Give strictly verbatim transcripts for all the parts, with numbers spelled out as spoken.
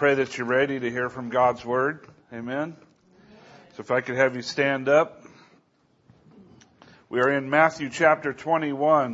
pray that you're ready to hear from God's Word. Amen. So if I could have you stand up. We are in Matthew chapter twenty-one.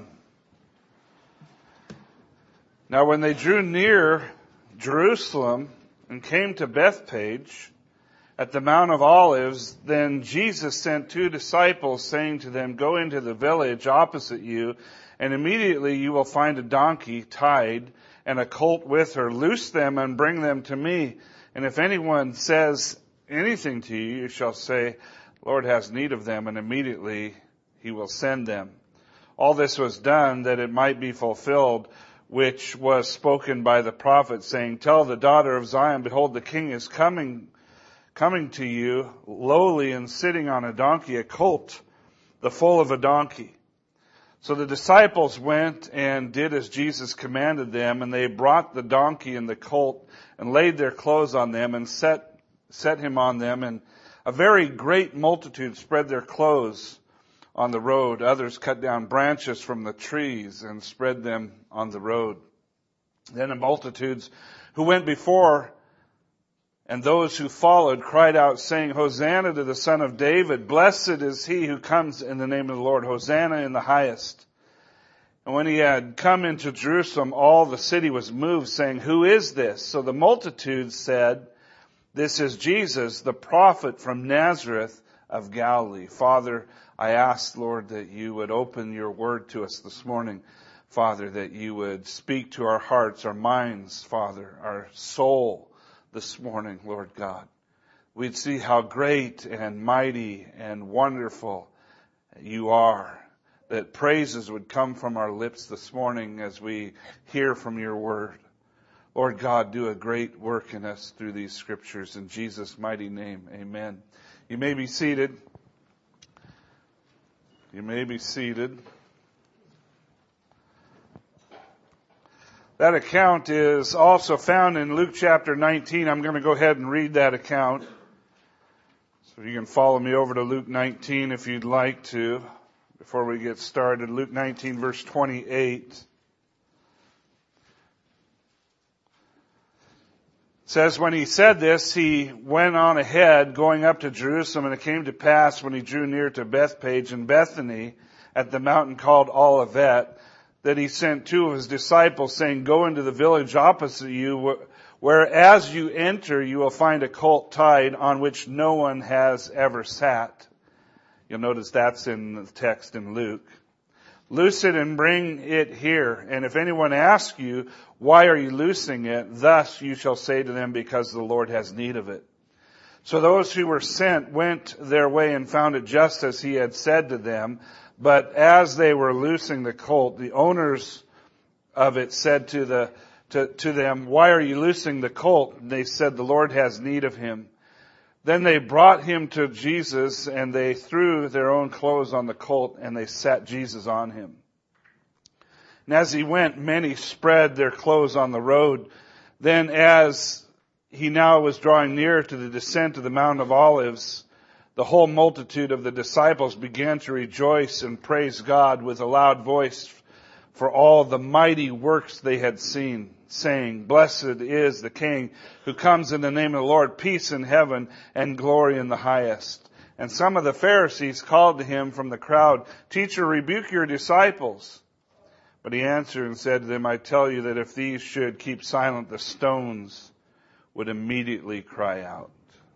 Now when they drew near Jerusalem and came to Bethphage at the Mount of Olives, then Jesus sent two disciples, saying to them, "Go into the village opposite you, and immediately you will find a donkey tied and a colt with her. Loose them and bring them to me. And if anyone says anything to you, you shall say, 'Lord has need of them,' and immediately he will send them." All this was done that it might be fulfilled, which was spoken by the prophet, saying, "Tell the daughter of Zion, behold, the king is coming, coming to you, lowly and sitting on a donkey, a colt, the foal of a donkey." So the disciples went and did as Jesus commanded them, and they brought the donkey and the colt and laid their clothes on them and set, set him on them. And a very great multitude spread their clothes on the road. Others cut down branches from the trees and spread them on the road. Then the multitudes who went before and those who followed cried out, saying, "Hosanna to the Son of David. Blessed is he who comes in the name of the Lord. Hosanna in the highest." And when he had come into Jerusalem, all the city was moved, saying, "Who is this?" So the multitude said, "This is Jesus, the prophet from Nazareth of Galilee." Father, I ask, Lord, that you would open your word to us this morning. Father, that you would speak to our hearts, our minds, Father, our soul this morning, Lord God. We'd see how great and mighty and wonderful you are. That praises would come from our lips this morning as we hear from your word. Lord God, do a great work in us through these scriptures. In Jesus' mighty name, amen. You may be seated. You may be seated. That account is also found in Luke chapter nineteen. I'm going to go ahead and read that account. So you can follow me over to Luke nineteen if you'd like to, before we get started. Luke nineteen, verse twenty-eight. It says, "When he said this, he went on ahead, going up to Jerusalem, and it came to pass when he drew near to Bethphage and Bethany at the mountain called Olivet, that he sent two of his disciples, saying, 'Go into the village opposite you, where as you enter you will find a colt tied on which no one has ever sat.'" You'll notice that's in the text in Luke. "Loose it and bring it here. And if anyone asks you, 'Why are you loosing it?' thus you shall say to them, 'Because the Lord has need of it.'" So those who were sent went their way and found it just as he had said to them. But as they were loosing the colt, the owners of it said to the to, to them, "Why are you loosing the colt?" And they said, "The Lord has need of him." Then they brought him to Jesus, and they threw their own clothes on the colt, and they sat Jesus on him. And as he went, many spread their clothes on the road. Then as he now was drawing near to the descent of the Mount of Olives, the whole multitude of the disciples began to rejoice and praise God with a loud voice for all the mighty works they had seen, saying, "Blessed is the King who comes in the name of the Lord, peace in heaven and glory in the highest." And some of the Pharisees called to him from the crowd, "Teacher, rebuke your disciples." But he answered and said to them, "I tell you that if these should keep silent, the stones would immediately cry out."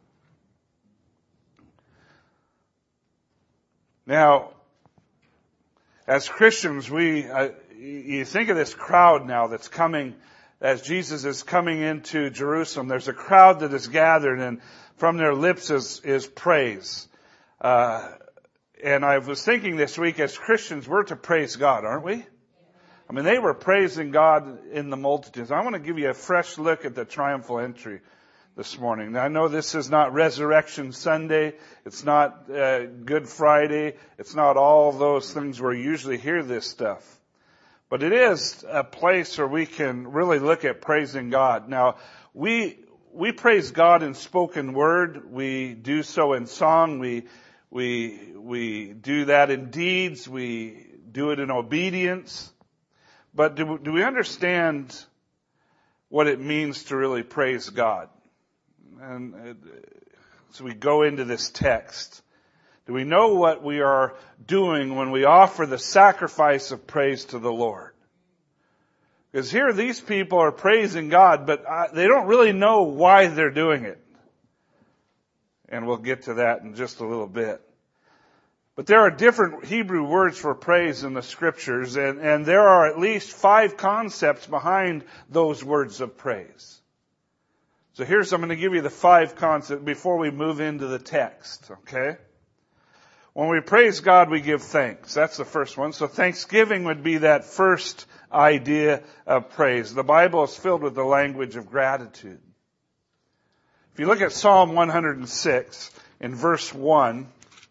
Now, as Christians, we, uh, you think of this crowd now that's coming, as Jesus is coming into Jerusalem. There's a crowd that is gathered, and from their lips is, is praise. Uh, and I was thinking this week, as Christians, we're to praise God, aren't we? I mean, they were praising God in the multitudes. I want to give you a fresh look at the triumphal entry this morning. Now, I know this is not Resurrection Sunday. It's not uh, Good Friday. It's not all those things where you usually hear this stuff. But it is a place where we can really look at praising God. Now, we we praise God in spoken word. We do so in song. We we we do that in deeds. We do it in obedience. But do, do we understand what it means to really praise God. And so we go into this text. Do we know what we are doing when we offer the sacrifice of praise to the Lord? Because here these people are praising God, but they don't really know why they're doing it. And we'll get to that in just a little bit. But there are different Hebrew words for praise in the Scriptures, and, and there are at least five concepts behind those words of praise. So here's, I'm going to give you the five concepts before we move into the text, okay? When we praise God, we give thanks. That's the first one. So thanksgiving would be that first idea of praise. The Bible is filled with the language of gratitude. If you look at Psalm one hundred six, in verse one,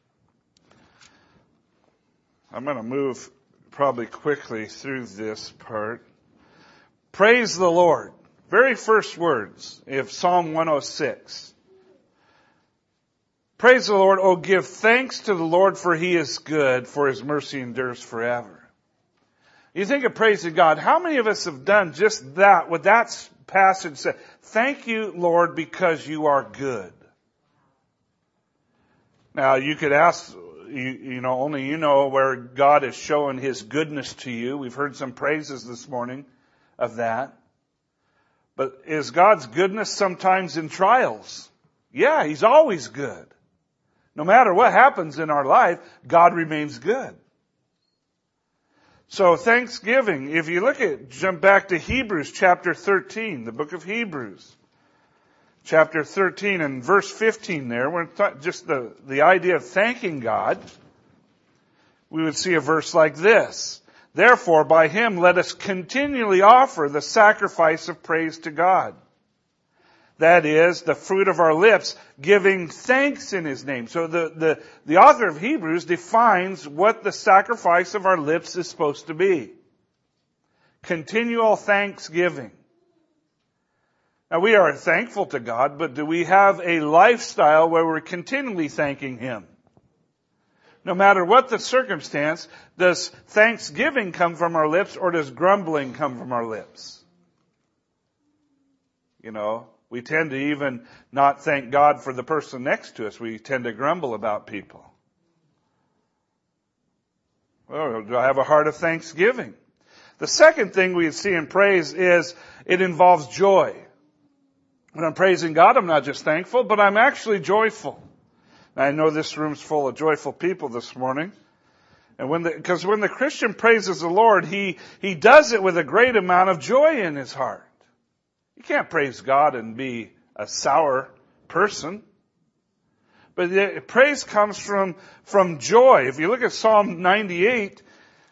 I'm going to move probably quickly through this part. Praise the Lord. Very first words of Psalm one oh six. Praise the Lord. Oh, give thanks to the Lord, for He is good, for His mercy endures forever. You think of praising God. How many of us have done just that, what that passage said? Thank you, Lord, because you are good. Now, you could ask, you, you know, only you know where God is showing His goodness to you. We've heard some praises this morning of that. But is God's goodness sometimes in trials? Yeah, He's always good. No matter what happens in our life, God remains good. So Thanksgiving, if you look at, jump back to Hebrews chapter thirteen, the book of Hebrews. Chapter thirteen and verse fifteen there, we're th- just the, the idea of thanking God. We would see a verse like this. Therefore, by Him, let us continually offer the sacrifice of praise to God. That is, the fruit of our lips, giving thanks in His name. So the, the, the author of Hebrews defines what the sacrifice of our lips is supposed to be. Continual thanksgiving. Now, we are thankful to God, but do we have a lifestyle where we're continually thanking Him? No matter what the circumstance, does thanksgiving come from our lips or does grumbling come from our lips? You know, we tend to even not thank God for the person next to us. We tend to grumble about people. Well, do I have a heart of thanksgiving? The second thing we see in praise is it involves joy. When I'm praising God, I'm not just thankful, but I'm actually joyful. I know this room's full of joyful people this morning. And when the, because when the Christian praises the Lord, he, he does it with a great amount of joy in his heart. You can't praise God and be a sour person. But the, praise comes from, from joy. If you look at Psalm ninety-eight,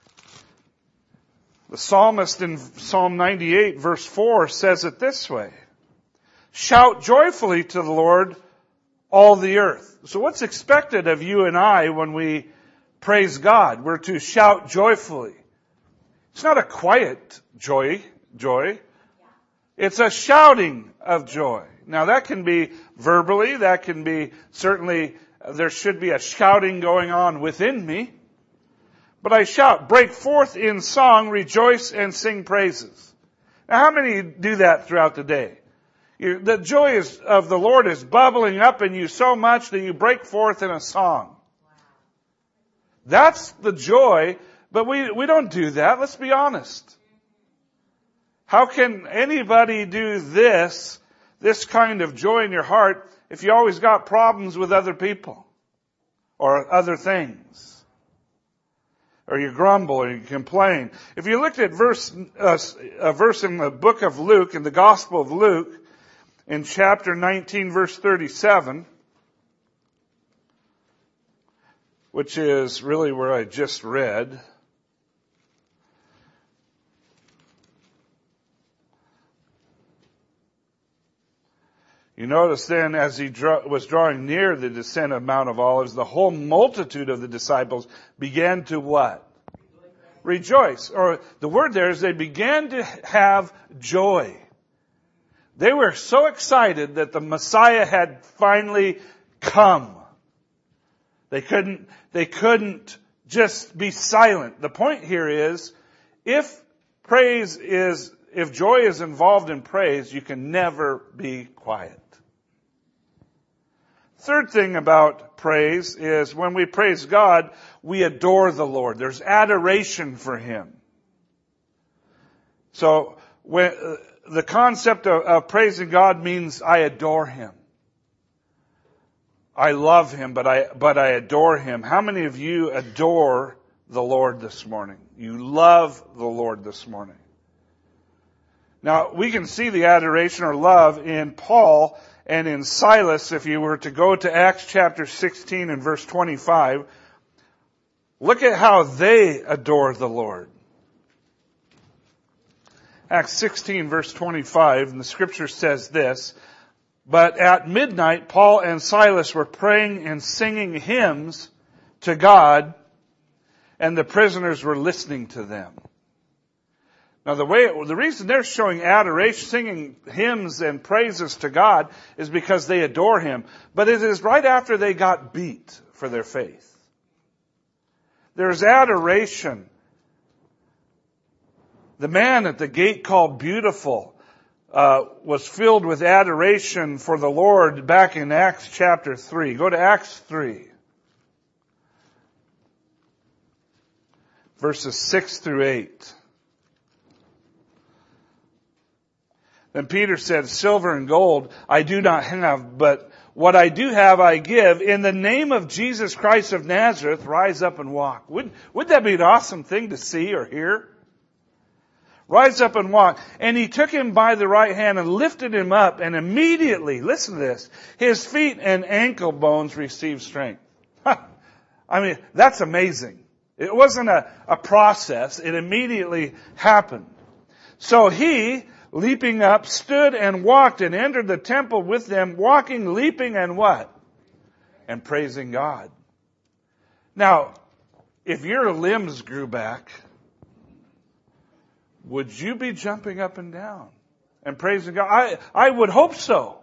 the psalmist in Psalm ninety-eight verse four says it this way. Shout joyfully to the Lord, all the earth. So what's expected of you and I when we praise God? We're to shout joyfully. It's not a quiet joy, joy. It's a shouting of joy. Now that can be verbally, that can be certainly, there should be a shouting going on within me. But I shout, break forth in song, rejoice and sing praises. Now how many do that throughout the day? You, the joy is, of the Lord is bubbling up in you so much that you break forth in a song. That's the joy, but we, we don't do that. Let's be honest. How can anybody do this, this kind of joy in your heart, if you always got problems with other people or other things? Or you grumble or you complain. If you looked at verse, uh, a verse in the book of Luke, in the Gospel of Luke, in chapter nineteen, verse thirty-seven, which is really where I just read. You notice then, as he draw, was drawing near the descent of Mount of Olives, the whole multitude of the disciples began to what? Rejoice. Or the word there is they began to have joy. They were so excited that the Messiah had finally come. They couldn't, they couldn't just be silent. The point here is, if praise is if joy is involved in praise, you can never be quiet. Third thing about praise is when we praise God, we adore the Lord. There's adoration for Him. So when, uh, the concept of, of praising God means I adore Him. I love Him, but I, but I adore Him. How many of you adore the Lord this morning? You love the Lord this morning. Now, we can see the adoration or love in Paul and in Silas. If you were to go to Acts chapter sixteen and verse twenty-five, look at how they adore the Lord. Acts sixteen verse twenty-five, and the scripture says this, "But at midnight Paul and Silas were praying and singing hymns to God, and the prisoners were listening to them." Now the way, the reason they're showing adoration, singing hymns and praises to God is because they adore Him. But it is right after they got beat for their faith. There's adoration. The man at the gate called Beautiful uh, was filled with adoration for the Lord back in Acts chapter three. Go to Acts three. Verses six through eight. Then Peter said, "Silver and gold I do not have, but what I do have I give. In the name of Jesus Christ of Nazareth, rise up and walk." Wouldn't, wouldn't that be an awesome thing to see or hear? Rise up and walk. And he took him by the right hand and lifted him up, and immediately, listen to this, his feet and ankle bones received strength. I mean, that's amazing. It wasn't a, a process. It immediately happened. So he, leaping up, stood and walked and entered the temple with them, walking, leaping, and what? And praising God. Now, if your limbs grew back, would you be jumping up and down and praising God? I, I would hope so.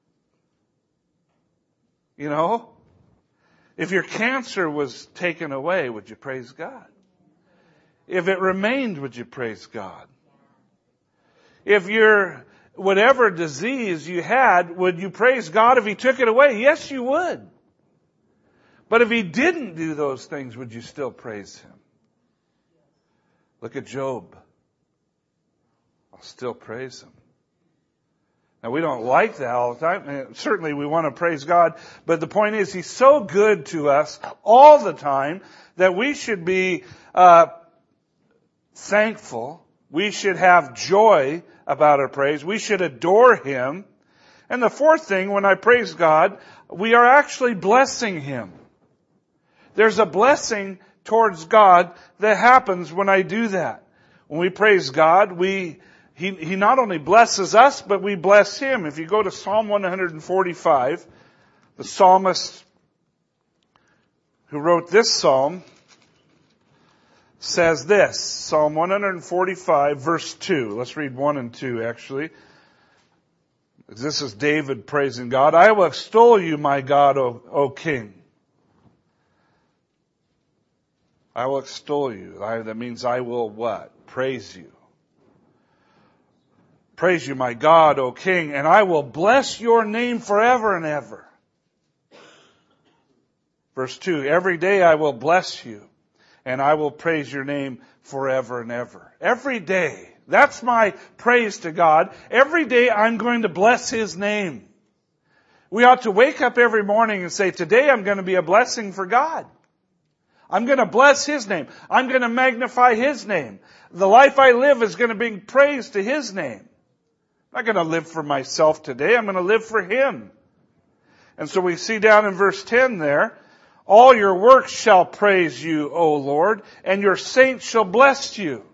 You know? If your cancer was taken away, would you praise God? If it remained, would you praise God? If your, whatever disease you had, would you praise God if He took it away? Yes, you would. But if He didn't do those things, would you still praise Him? Look at Job. I'll still praise Him. Now, we don't like that all the time. And certainly we want to praise God. But the point is, He's so good to us all the time that we should be uh, thankful. We should have joy about our praise. We should adore Him. And the fourth thing, when I praise God, we are actually blessing Him. There's a blessing towards God that happens when I do that. When we praise God, we He, he not only blesses us, but we bless Him. If you go to Psalm one forty-five, the psalmist who wrote this psalm says this, Psalm one forty-five, verse two. Let's read one and two, actually. This is David praising God. "I will extol you, my God, O, o King." I will extol you. I, that means I will what? Praise you. "Praise you, my God, O King, and I will bless your name forever and ever." Verse two, "Every day I will bless you, and I will praise your name forever and ever." Every day. That's my praise to God. Every day I'm going to bless His name. We ought to wake up every morning and say, today I'm going to be a blessing for God. I'm going to bless His name. I'm going to magnify His name. The life I live is going to bring praise to His name. I'm not going to live for myself today. I'm going to live for Him. And so we see down in verse ten there, "All your works shall praise you, O Lord, and your saints shall bless you."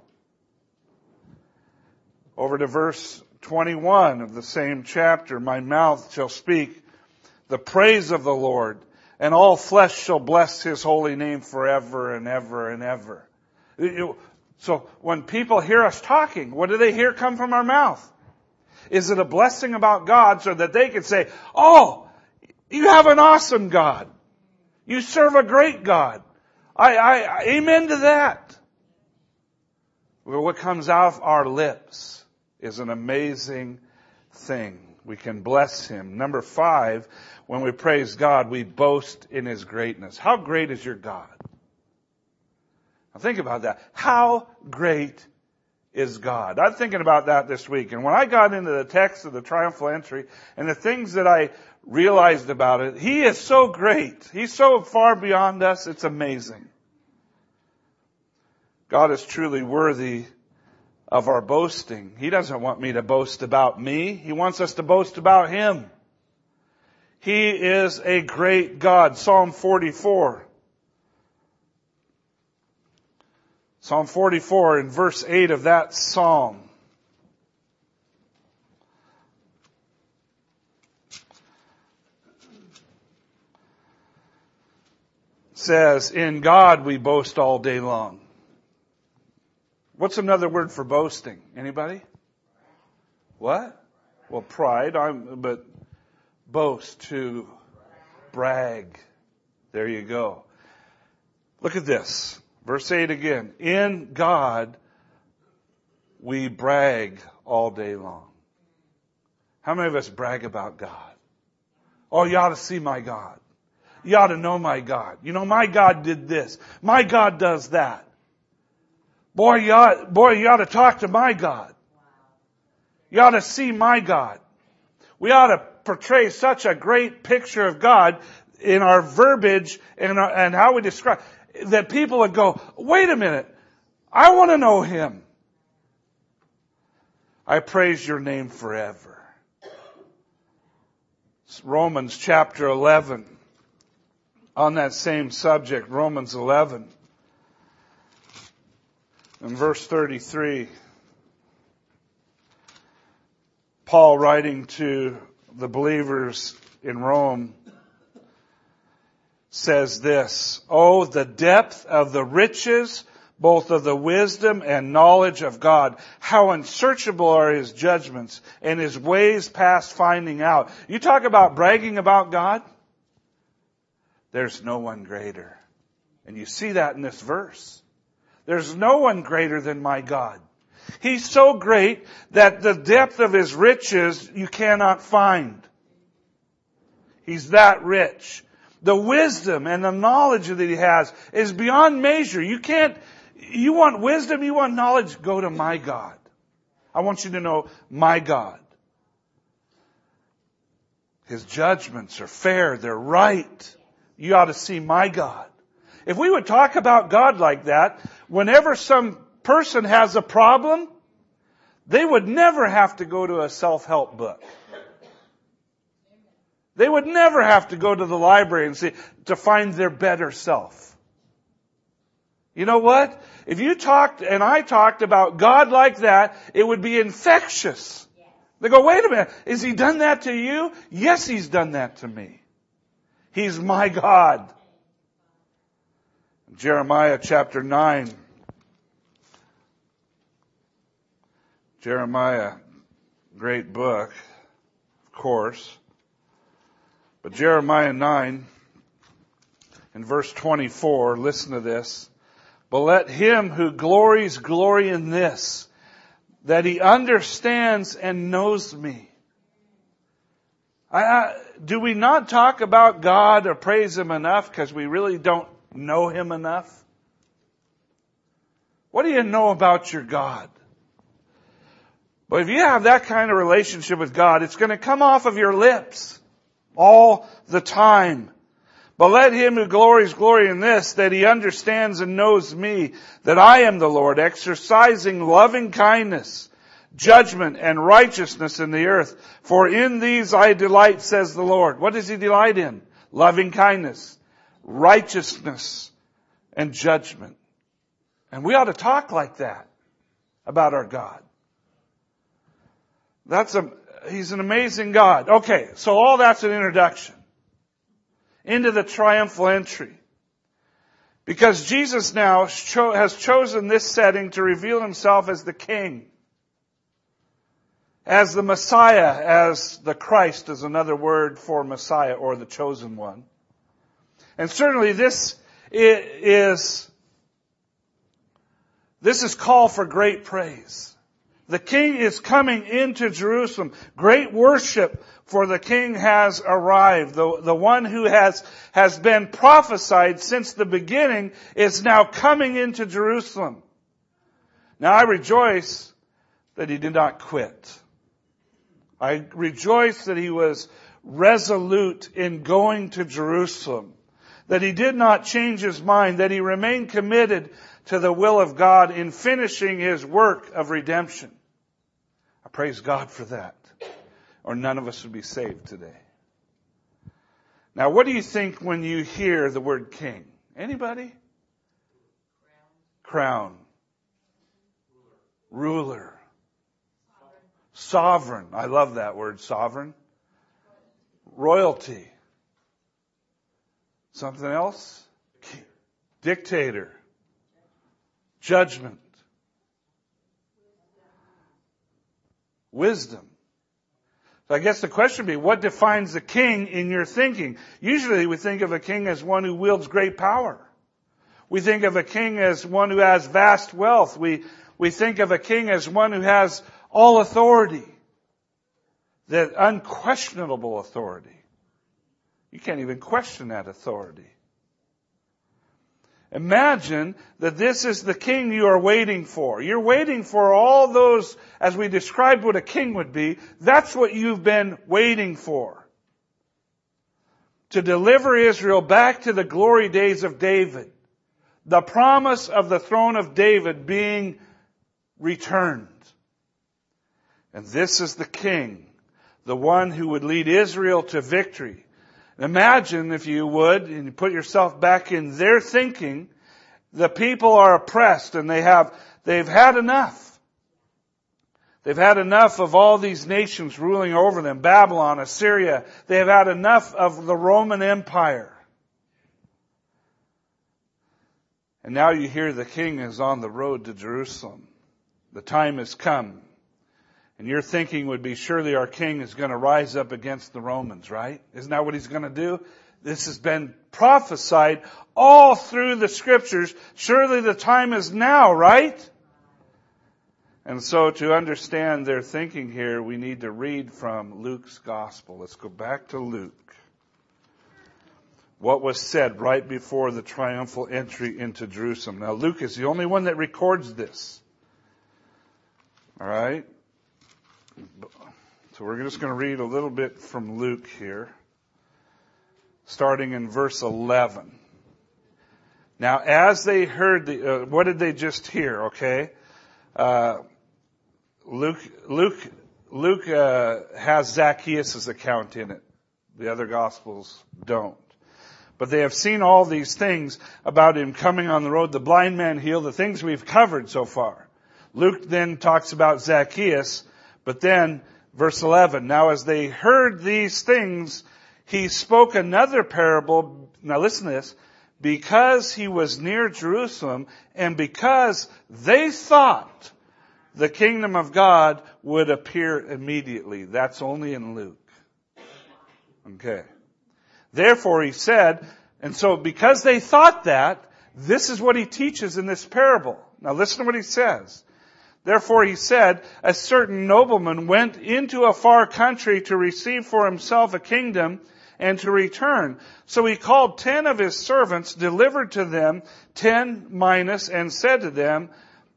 Over to verse twenty-one of the same chapter, "My mouth shall speak the praise of the Lord, and all flesh shall bless His holy name forever and ever and ever." So when people hear us talking, what do they hear come from our mouth? Is it a blessing about God so that they can say, "Oh, you have an awesome God. You serve a great God. I, I, amen to that." Well, what comes out of our lips is an amazing thing. We can bless Him. Number five, when we praise God, we boast in His greatness. How great is your God? Now think about that. How great is God? I'm thinking about that this week. And when I got into the text of the triumphal entry and the things that I realized about it, He is so great. He's so far beyond us. It's amazing. God is truly worthy of our boasting. He doesn't want me to boast about me. He wants us to boast about Him. He is a great God. Psalm forty-four. Psalm forty-four in verse eight of that psalm says, "In God we boast all day long." What's another word for boasting? Anybody? What? Well, pride. I'm, but boast, to brag. There you go. Look at this. Verse eight again. In God we brag all day long. How many of us brag about God? Oh, you ought to see my God. You ought to know my God. You know, my God did this. My God does that. Boy, you ought, boy, you ought to talk to my God. You ought to see my God. We ought to portray such a great picture of God in our verbiage and, our, and how we describe, that people would go, wait a minute, I want to know Him. I praise your name forever. It's Romans chapter eleven. On that same subject, Romans eleven. In verse thirty-three, Paul, writing to the believers in Rome, says this, "Oh, the depth of the riches, both of the wisdom and knowledge of God. How unsearchable are His judgments and His ways past finding out." You talk about bragging about God? There's no one greater. And you see that in this verse. There's no one greater than my God. He's so great that the depth of His riches you cannot find. He's that rich. The wisdom and the knowledge that He has is beyond measure. You can't, you want wisdom, you want knowledge, go to my God. I want you to know my God. His judgments are fair, they're right. You ought to see my God. If we would talk about God like that, whenever some person has a problem, they would never have to go to a self-help book. They would never have to go to the library and see, to find their better self. You know what? If you talked and I talked about God like that, it would be infectious. They go, wait a minute, has He done that to you? Yes, He's done that to me. He's my God. Jeremiah chapter nine. Jeremiah, great book, of course. But Jeremiah nine, in verse twenty-four, listen to this. "But let him who glories glory in this, that he understands and knows me." I, I, do we not talk about God or praise Him enough because we really don't know Him enough? What do you know about your God? But if you have that kind of relationship with God, it's going to come off of your lips all the time. "But let him who glories glory in this, that he understands and knows me, that I am the Lord, exercising loving kindness, judgment, and righteousness in the earth. For in these I delight, says the Lord." What does He delight in? Loving kindness, righteousness, and judgment. And we ought to talk like that about our God. That's a, He's an amazing God. Okay, so all that's an introduction into the triumphal entry. Because Jesus now cho- has chosen this setting to reveal Himself as the King, as the Messiah, as the Christ is another word for Messiah or the chosen one. And certainly this is, this is call for great praise. The king is coming into Jerusalem. Great worship, for the king has arrived. The, the one who has, has been prophesied since the beginning is now coming into Jerusalem. Now I rejoice that he did not quit. I rejoice that he was resolute in going to Jerusalem. That he did not change his mind. That he remained committed to the will of God in finishing his work of redemption. I praise God for that. Or none of us would be saved today. Now, what do you think when you hear the word king? Anybody? Crown. Crown. Ruler. Ruler. Sovereign. I love that word, sovereign. Royalty. Something else? Dictator. Judgment. Wisdom. So I guess the question would be, what defines the king in your thinking? Usually we think of a king as one who wields great power. We think of a king as one who has vast wealth. We, we think of a king as one who has all authority. That unquestionable authority. You can't even question that authority. Imagine that this is the king you are waiting for. You're waiting for all those, as we described what a king would be, that's what you've been waiting for. To deliver Israel back to the glory days of David. The promise of the throne of David being returned. And this is the king, the one who would lead Israel to victory. Imagine, if you would, and you put yourself back in their thinking, the people are oppressed and they have, they've had enough. They've had enough of all these nations ruling over them. Babylon, Assyria. They have had enough of the Roman Empire. And now you hear the king is on the road to Jerusalem. The time has come. And your thinking would be, surely our king is going to rise up against the Romans, right? Isn't that what he's going to do? This has been prophesied all through the scriptures. Surely the time is now, right? And so to understand their thinking here, we need to read from Luke's gospel. Let's go back to Luke. What was said right before the triumphal entry into Jerusalem. Now Luke is the only one that records this. All right? So we're just going to read a little bit from Luke here, starting in verse eleven. Now, as they heard the, uh, what did they just hear? Okay, uh, Luke, Luke, Luke uh, has Zacchaeus' account in it. The other Gospels don't. But they have seen all these things about him coming on the road, the blind man healed, the things we've covered so far. Luke then talks about Zacchaeus. But then, verse eleven, now as they heard these things, he spoke another parable. Now listen to this. Because he was near Jerusalem and because they thought the kingdom of God would appear immediately. That's only in Luke. Okay. Therefore he said, and so because they thought that, this is what he teaches in this parable. Now listen to what he says. Therefore he said, a certain nobleman went into a far country to receive for himself a kingdom and to return. So he called ten of his servants, delivered to them ten minas, and said to them,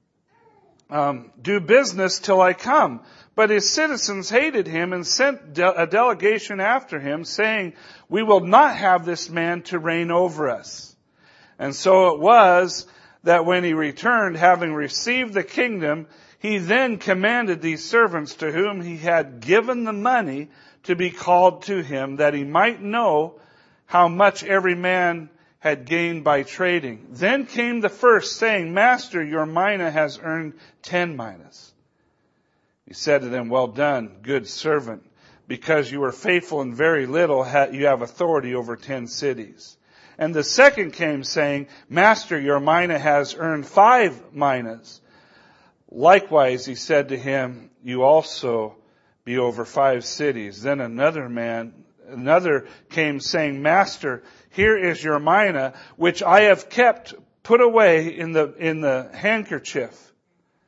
um, do business till I come. But his citizens hated him and sent de- a delegation after him, saying, we will not have this man to reign over us. And so it was that when he returned, having received the kingdom, he then commanded these servants to whom he had given the money to be called to him, that he might know how much every man had gained by trading. Then came the first, saying, Master, your mina has earned ten minas. He said to them, well done, good servant. Because you were faithful in very little, you have authority over ten cities. And the second came saying, Master, your mina has earned five minas. Likewise, he said to him, you also be over five cities. Then another man, another came saying, Master, here is your mina, which I have kept put away in the, in the handkerchief.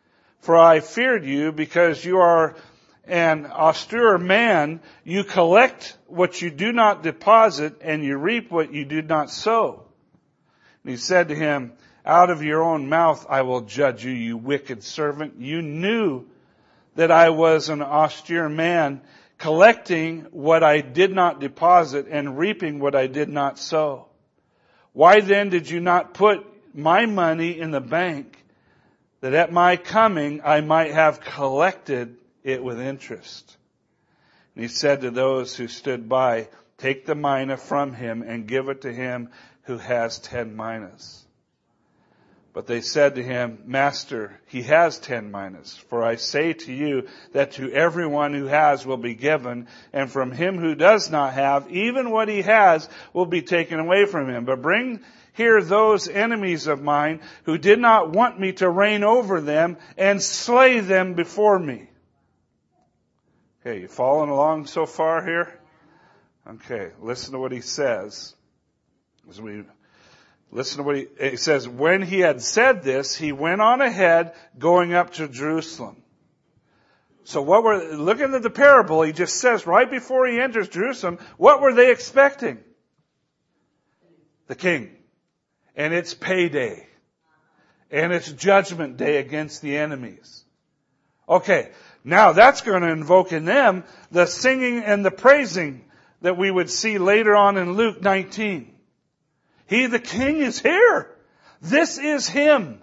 For I feared you, because you are an austere man. You collect what you do not deposit, and you reap what you did not sow. And he said to him, out of your own mouth I will judge you, you wicked servant. You knew that I was an austere man, collecting what I did not deposit and reaping what I did not sow. Why then did you not put my money in the bank, that at my coming I might have collected it with interest? And he said to those who stood by, take the mina from him and give it to him who has ten minas. But they said to him, Master, he has ten minas. For I say to you that to everyone who has will be given, and from him who does not have, even what he has will be taken away from him. But bring here those enemies of mine who did not want me to reign over them, and slay them before me. Okay, you following along so far here? Okay, listen to what he says. As we Listen to what he, he says. When he had said this, he went on ahead, going up to Jerusalem. So what were, looking at the parable, he just says right before he enters Jerusalem, what were they expecting? The king. And it's payday. And it's judgment day against the enemies. Okay, now that's going to invoke in them the singing and the praising that we would see later on in Luke nineteen. He, the King, is here. This is Him.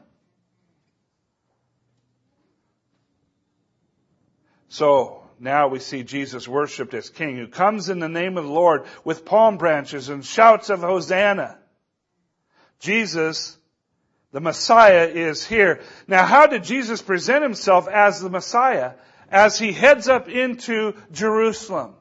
So now we see Jesus worshipped as King, who comes in the name of the Lord with palm branches and shouts of Hosanna. Jesus, the Messiah, is here. Now, how did Jesus present Himself as the Messiah as He heads up into Jerusalem?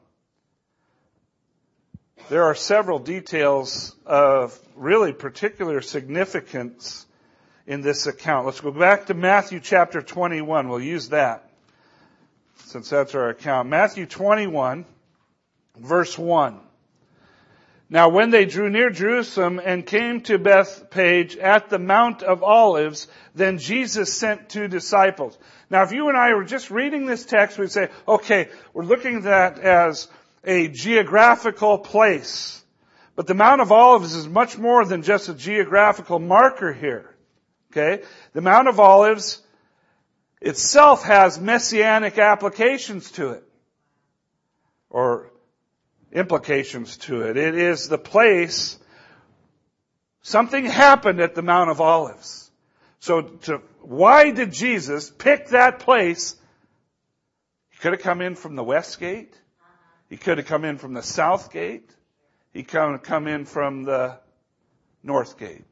There are several details of really particular significance in this account. Let's go back to Matthew chapter twenty-one. We'll use that since that's our account. Matthew twenty-one, verse one. Now when they drew near Jerusalem and came to Bethphage at the Mount of Olives, then Jesus sent two disciples. Now if you and I were just reading this text, we'd say, okay, we're looking at that as a geographical place. But the Mount of Olives is much more than just a geographical marker here. Okay? The Mount of Olives itself has messianic applications to it. Or implications to it. It is the place, something happened at the Mount of Olives. So to, why did Jesus pick that place? He could have come in from the west gate. He could have come in from the south gate. He could have come in from the north gate.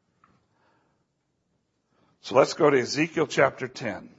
So let's go to Ezekiel chapter ten.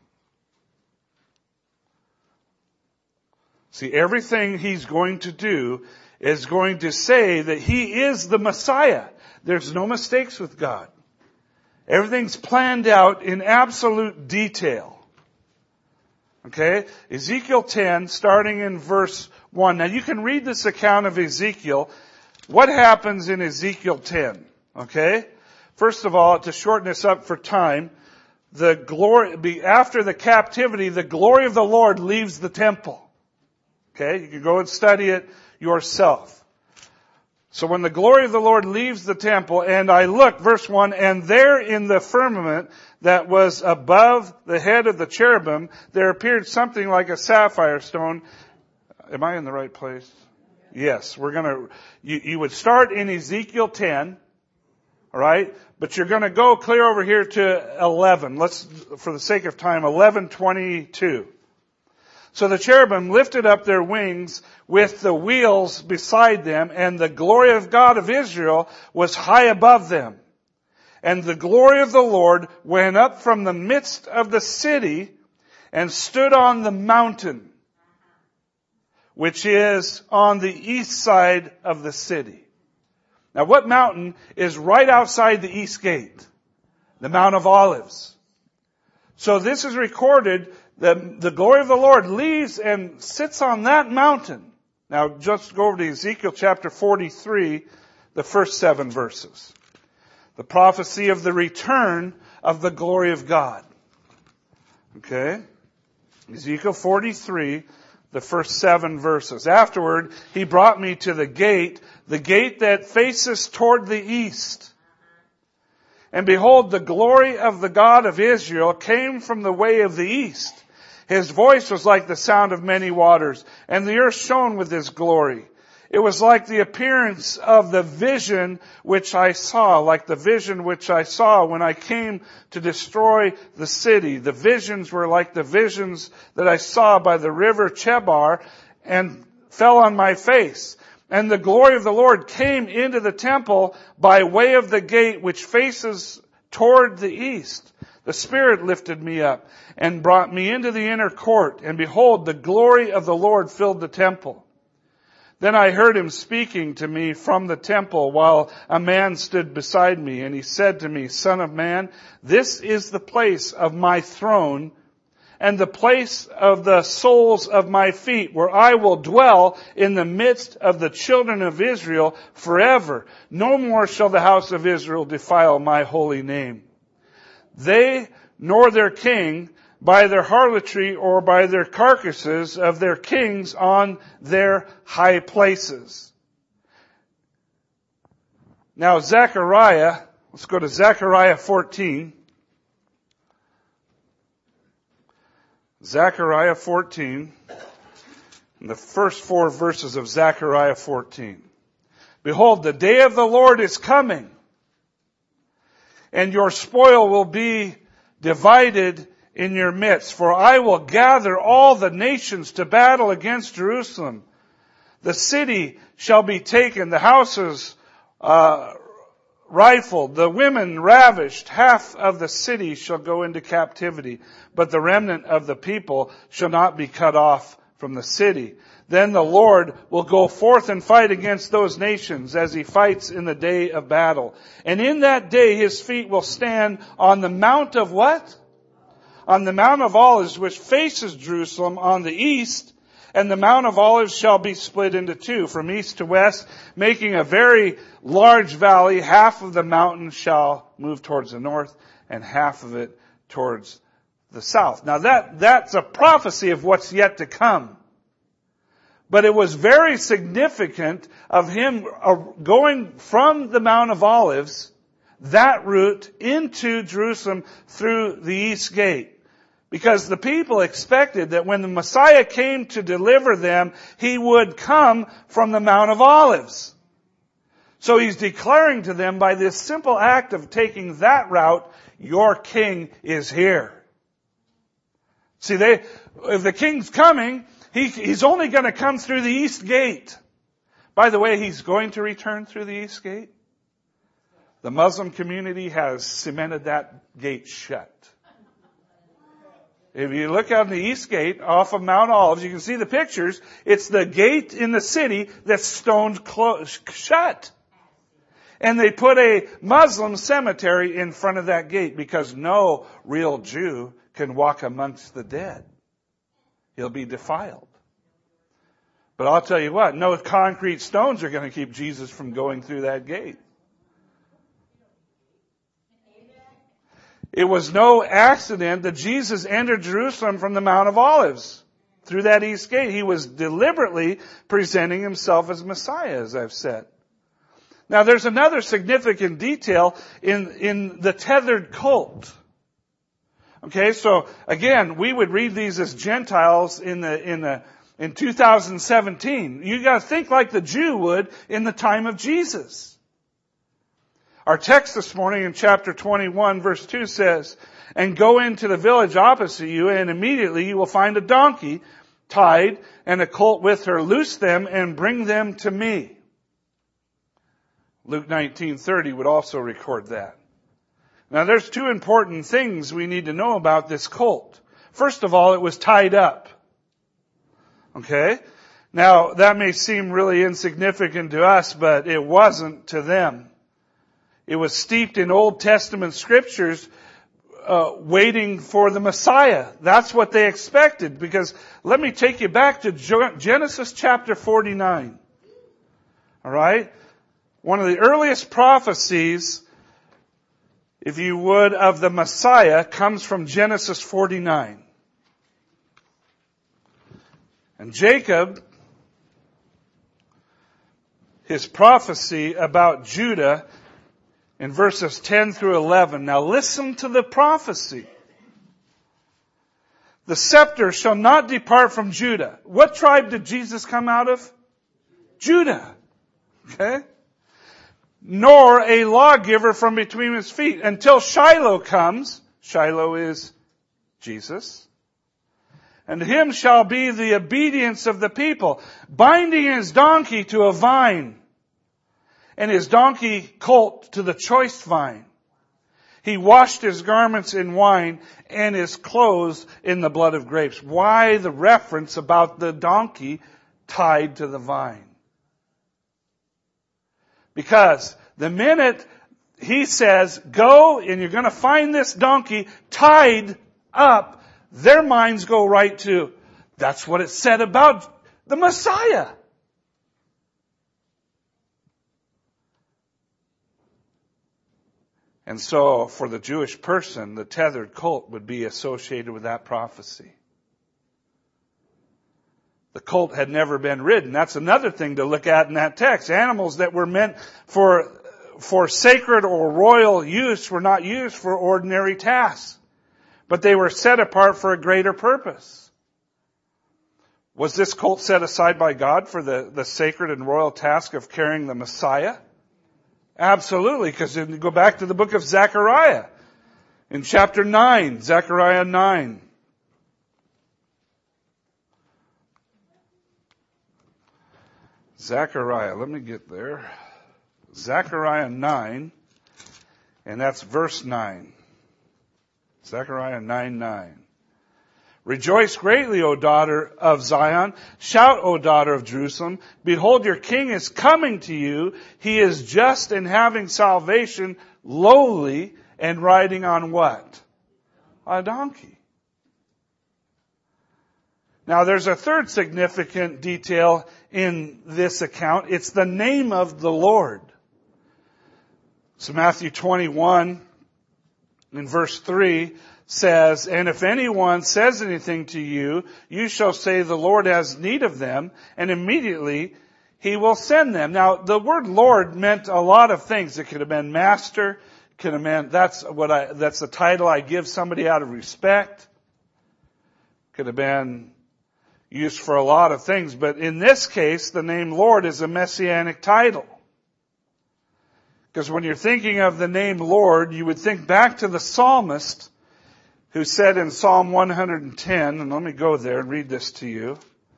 See, everything He's going to do is going to say that He is the Messiah. There's no mistakes with God. Everything's planned out in absolute detail. Okay? Ezekiel ten, starting in verse one. Now you can read this account of Ezekiel. What happens in Ezekiel ten? Okay? First of all, to shorten this up for time, the glory, after the captivity, the glory of the Lord leaves the temple. Okay? You can go and study it yourself. So when the glory of the Lord leaves the temple, and I looked, verse one, and there in the firmament that was above the head of the cherubim, there appeared something like a sapphire stone. Am I in the right place? Yes, we're gonna, you, you would start in Ezekiel ten, alright? But you're gonna go clear over here to eleven. Let's, for the sake of time, eleven twenty-two. So the cherubim lifted up their wings with the wheels beside them, and the glory of God of Israel was high above them. And the glory of the Lord went up from the midst of the city and stood on the mountain, which is on the east side of the city. Now what mountain is right outside the east gate? The Mount of Olives. So this is recorded. The, the glory of the Lord leaves and sits on that mountain. Now just go over to Ezekiel chapter forty-three, the first seven verses. The prophecy of the return of the glory of God. Okay? Ezekiel forty-three, the first seven verses. Afterward, he brought me to the gate, the gate that faces toward the east. And behold, the glory of the God of Israel came from the way of the east. His voice was like the sound of many waters, and the earth shone with his glory. It was like the appearance of the vision which I saw, like the vision which I saw when I came to destroy the city. The visions were like the visions that I saw by the river Chebar, and fell on my face. And the glory of the Lord came into the temple by way of the gate which faces toward the east. The Spirit lifted me up and brought me into the inner court. And behold, the glory of the Lord filled the temple. Then I heard him speaking to me from the temple while a man stood beside me. And he said to me, Son of man, this is the place of my throne and the place of the soles of my feet, where I will dwell in the midst of the children of Israel forever. No more shall the house of Israel defile my holy name. They nor their king by their harlotry or by their carcasses of their kings on their high places. Now Zechariah, let's go to Zechariah fourteen. Zechariah fourteen, and the first four verses of Zechariah fourteen. Behold, the day of the Lord is coming, and your spoil will be divided in your midst. For I will gather all the nations to battle against Jerusalem. The city shall be taken, the houses uh, rifled, the women ravished. Half of the city shall go into captivity, but the remnant of the people shall not be cut off from the city. Then the Lord will go forth and fight against those nations as he fights in the day of battle. And in that day his feet will stand on the mount of what? On the Mount of Olives, which faces Jerusalem on the east, and the Mount of Olives shall be split into two, from east to west, making a very large valley. Half of the mountain shall move towards the north, and half of it towards the south. Now that, that's a prophecy of what's yet to come. But it was very significant of him going from the Mount of Olives, that route, into Jerusalem through the east gate. Because the people expected that when the Messiah came to deliver them, he would come from the Mount of Olives. So he's declaring to them by this simple act of taking that route, your king is here. See, they, if the king's coming, he, he's only going to come through the east gate. By the way, he's going to return through the east gate. The Muslim community has cemented that gate shut. If you look out the east gate off of Mount Olives, you can see the pictures. It's the gate in the city that's stoned closed, shut. And they put a Muslim cemetery in front of that gate because no real Jew can walk amongst the dead. He'll be defiled. But I'll tell you what, no concrete stones are going to keep Jesus from going through that gate. It was no accident that Jesus entered Jerusalem from the Mount of Olives through that east gate. He was deliberately presenting himself as Messiah, as I've said. Now there's another significant detail in, in the tethered colt. Okay, so again, we would read these as Gentiles in the, in the, in two thousand seventeen. You gotta think like the Jew would in the time of Jesus. Our text this morning in chapter twenty-one verse two says, and go into the village opposite you, and immediately you will find a donkey tied and a colt with her. Loose them and bring them to me. Luke nineteen thirty would also record that. Now there's two important things we need to know about this colt. First of all, it was tied up. Okay? Now that may seem really insignificant to us, but it wasn't to them. It was steeped in Old Testament scriptures, uh, waiting for the Messiah. That's what they expected. Because let me take you back to Genesis chapter forty-nine. Alright? One of the earliest prophecies, if you would, of the Messiah comes from Genesis forty-nine. And Jacob, his prophecy about Judah in verses ten through eleven. Now listen to the prophecy. The scepter shall not depart from Judah. What tribe did Jesus come out of? Judah. Okay? Nor a lawgiver from between his feet until Shiloh comes. Shiloh is Jesus. And him shall be the obedience of the people, binding his donkey to a vine, and his donkey colt to the choice vine. He washed his garments in wine, and his clothes in the blood of grapes. Why the reference about the donkey tied to the vine? Because the minute he says, go and you're going to find this donkey tied up, their minds go right to, that's what it said about the Messiah. And so, for the Jewish person, the tethered colt would be associated with that prophecy. The colt had never been ridden. That's another thing to look at in that text. Animals that were meant for, for sacred or royal use were not used for ordinary tasks, but they were set apart for a greater purpose. Was this colt set aside by God for the, the sacred and royal task of carrying the Messiah? Absolutely, because if you go back to the book of Zechariah, in chapter nine, Zechariah nine. Zechariah, let me get there. Zechariah nine, and that's verse nine. Zechariah nine nine. Rejoice greatly, O daughter of Zion. Shout, O daughter of Jerusalem. Behold, your king is coming to you. He is just and having salvation, lowly, and riding on what? A donkey. Now, there's a third significant detail in this account. It's the name of the Lord. So Matthew twenty-one, in verse three, says, and if anyone says anything to you, you shall say the Lord has need of them, and immediately he will send them. Now, the word Lord meant a lot of things. It could have been master, could have meant, that's what I, that's the title I give somebody out of respect. Could have been used for a lot of things, but in this case, the name Lord is a messianic title. Because when you're thinking of the name Lord, you would think back to the psalmist who said in Psalm one hundred ten, and let me go there and read this to you.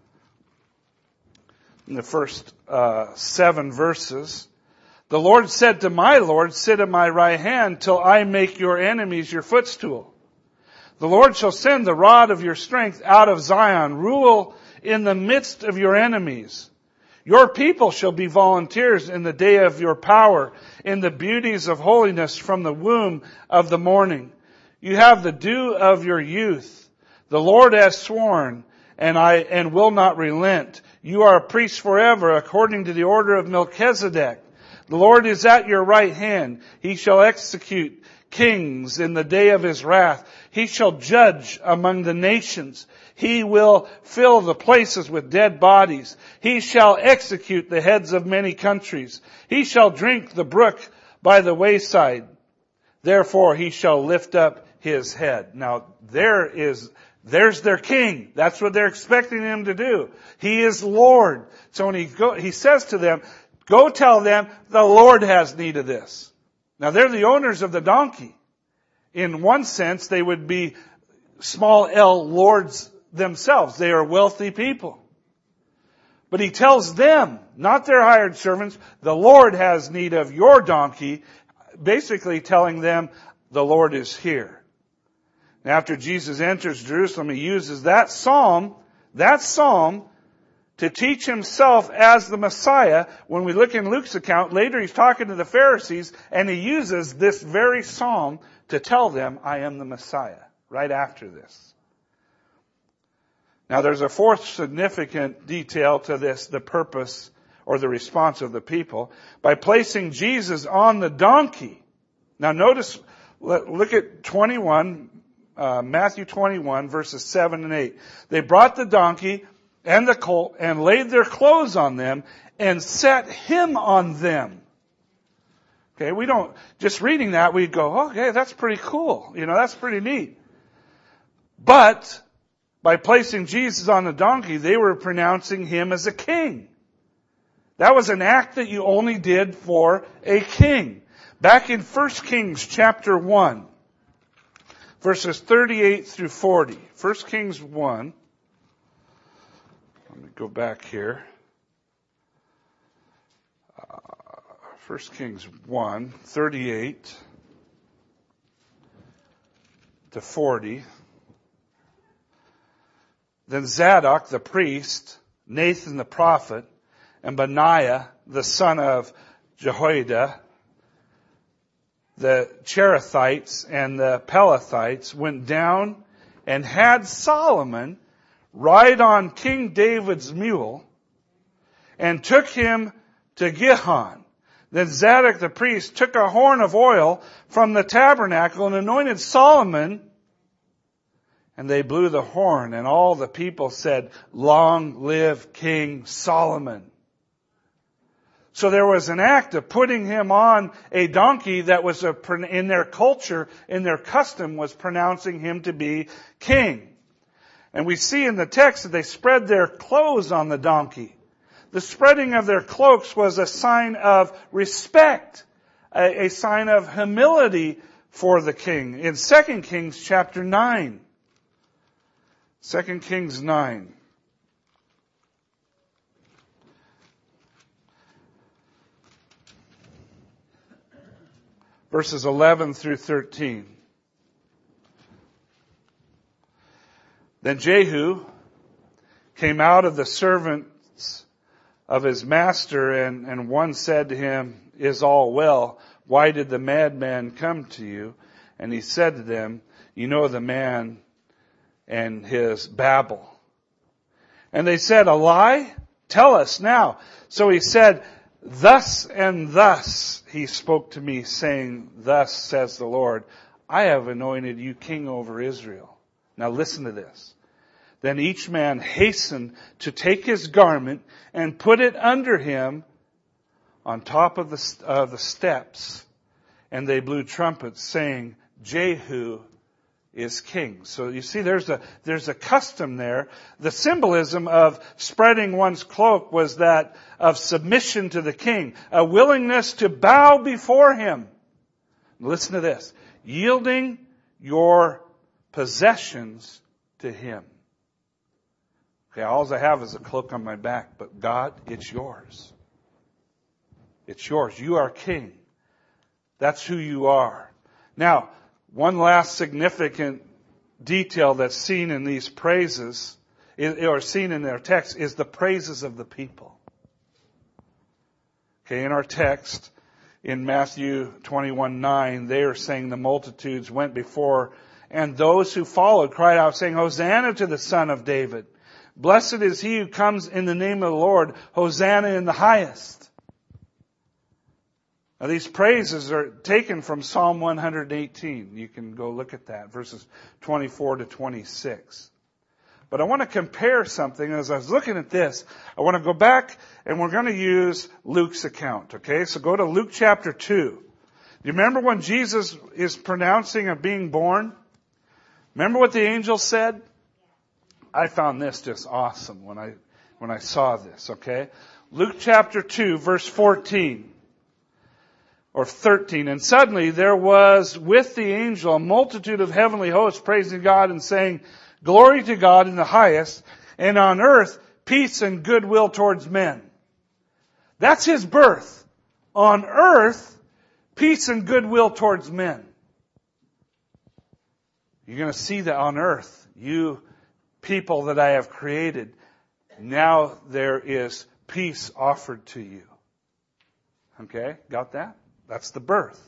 In the first uh, seven verses, the Lord said to my Lord, sit at my right hand till I make your enemies your footstool. The Lord shall send the rod of your strength out of Zion, rule in the midst of your enemies. Your people shall be volunteers in the day of your power, in the beauties of holiness from the womb of the morning. You have the dew of your youth. The Lord has sworn, and I and will not relent. You are a priest forever, according to the order of Melchizedek. The Lord is at your right hand. He shall execute kings in the day of his wrath. He shall judge among the nations. He will fill the places with dead bodies. He shall execute the heads of many countries. He shall drink the brook by the wayside. Therefore he shall lift up his head. Now there is, there's their king. That's what they're expecting him to do. He is Lord. So when he go, he says to them, go tell them the Lord has need of this. Now they're the owners of the donkey. In one sense, they would be small L lords themselves. They are wealthy people. But he tells them, not their hired servants, the Lord has need of your donkey, basically telling them the Lord is here. And after Jesus enters Jerusalem, he uses that psalm, that psalm, to teach himself as the Messiah. When we look in Luke's account, later he's talking to the Pharisees, and he uses this very psalm to tell them, I am the Messiah, right after this. Now there's a fourth significant detail to this, the purpose or the response of the people. By placing Jesus on the donkey. Now notice, look at twenty-one, uh, Matthew twenty-one, verses seven and eight. They brought the donkey, and the colt, and laid their clothes on them, and set him on them. Okay, we don't, just reading that, we go, okay, that's pretty cool. You know, that's pretty neat. But, by placing Jesus on the donkey, they were pronouncing him as a king. That was an act that you only did for a king. Back in First Kings chapter one, verses thirty-eight through forty. First Kings one. Let me go back here. Uh, First Kings one, thirty-eight to forty. Then Zadok the priest, Nathan the prophet, and Benaiah the son of Jehoiada, the Cherethites and the Pelethites, went down and had Solomon ride on King David's mule and took him to Gihon. Then Zadok the priest took a horn of oil from the tabernacle and anointed Solomon, and they blew the horn, and all the people said, "Long live King Solomon." So there was an act of putting him on a donkey that was a, in their culture, in their custom, was pronouncing him to be king. And we see in the text that they spread their clothes on the donkey. The spreading of their cloaks was a sign of respect, a, a sign of humility for the king. In Second Kings chapter nine, Second Kings nine. Verses eleven through thirteen. Then Jehu came out of the servants of his master, and, and one said to him, "Is all well? Why did the madman come to you?" And he said to them, "You know the man and his babble." And they said, "A lie? Tell us now." So he said, "Thus and thus he spoke to me, saying, Thus says the Lord, I have anointed you king over Israel." Now listen to this. Then each man hastened to take his garment and put it under him on top of the, of the steps. And they blew trumpets, saying, "Jehu is king." So you see, there's a, there's a custom there. The symbolism of spreading one's cloak was that of submission to the king, a willingness to bow before him. Listen to this. Yielding your possessions to him. Okay, all I have is a cloak on my back, but God, it's yours. It's yours. You are king. That's who you are. Now, one last significant detail that's seen in these praises, or seen in their text, is the praises of the people. Okay, in our text, in Matthew twenty-one nine, they are saying the multitudes went before, and those who followed cried out, saying, "Hosanna to the Son of David. Blessed is he who comes in the name of the Lord. Hosanna in the highest." Now these praises are taken from Psalm one eighteen. You can go look at that, verses twenty-four to twenty-six. But I want to compare something. As I was looking at this, I want to go back and we're going to use Luke's account. Okay, so go to Luke chapter two. Do you remember when Jesus is pronouncing of being born? Remember what the angel said? I found this just awesome when I, when I saw this, okay? Luke chapter two, verse fourteen. Or thirteen. "And suddenly there was with the angel a multitude of heavenly hosts praising God and saying, Glory to God in the highest, and on earth peace and goodwill towards men." That's his birth. On earth, peace and goodwill towards men. You're going to see that on earth, you people that I have created, now there is peace offered to you. Okay, got that? That's the birth.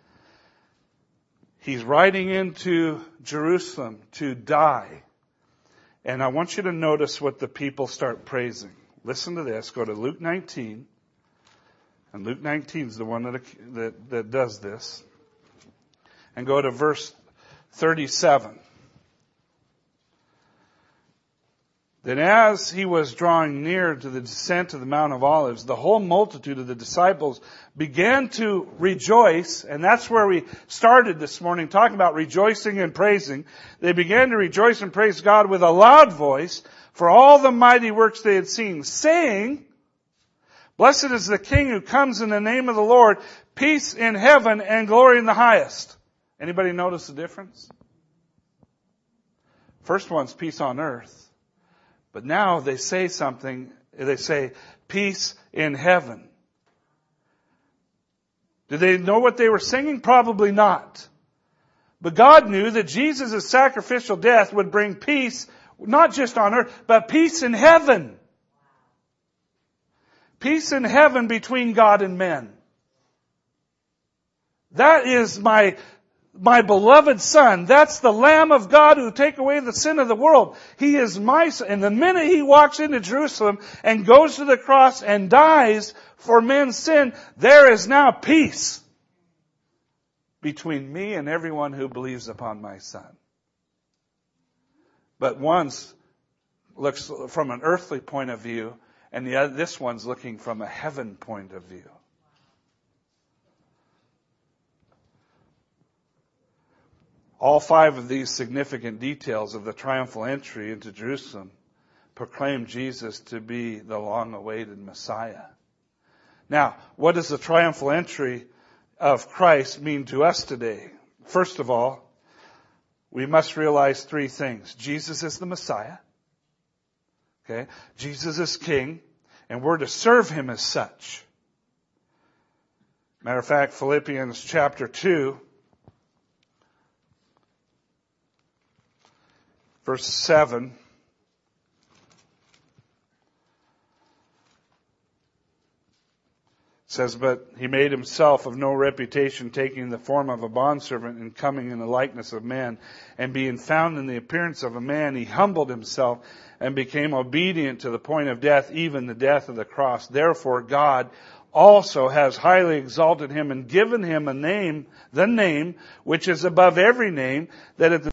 He's riding into Jerusalem to die. And I want you to notice what the people start praising. Listen to this. Go to Luke nineteen. And Luke nineteen is the one that, that, that does this. And go to verse thirty-seven. Then as he was drawing near to the descent of the Mount of Olives, the whole multitude of the disciples began to rejoice, and that's where we started this morning, talking about rejoicing and praising. They began to rejoice and praise God with a loud voice for all the mighty works they had seen, saying, "Blessed is the King who comes in the name of the Lord, peace in heaven and glory in the highest." Anybody notice the difference? First one's peace on earth. But now they say something, they say, peace in heaven. Did they know what they were singing? Probably not. But God knew that Jesus' sacrificial death would bring peace, not just on earth, but peace in heaven. Peace in heaven between God and men. That is my My beloved Son. That's the Lamb of God who take away the sin of the world. He is my Son. And the minute He walks into Jerusalem and goes to the cross and dies for men's sin, there is now peace between me and everyone who believes upon my Son. But one's looks from an earthly point of view, and the other, this one's looking from a heaven point of view. All five of these significant details of the triumphal entry into Jerusalem proclaim Jesus to be the long-awaited Messiah. Now, what does the triumphal entry of Christ mean to us today? First of all, we must realize three things. Jesus is the Messiah. Okay? Jesus is King, and we're to serve Him as such. Matter of fact, Philippians chapter two, verse seven, says, "But He made Himself of no reputation, taking the form of a bondservant and coming in the likeness of man. And being found in the appearance of a man, He humbled Himself and became obedient to the point of death, even the death of the cross. Therefore God also has highly exalted Him and given Him a name, the name which is above every name, that at the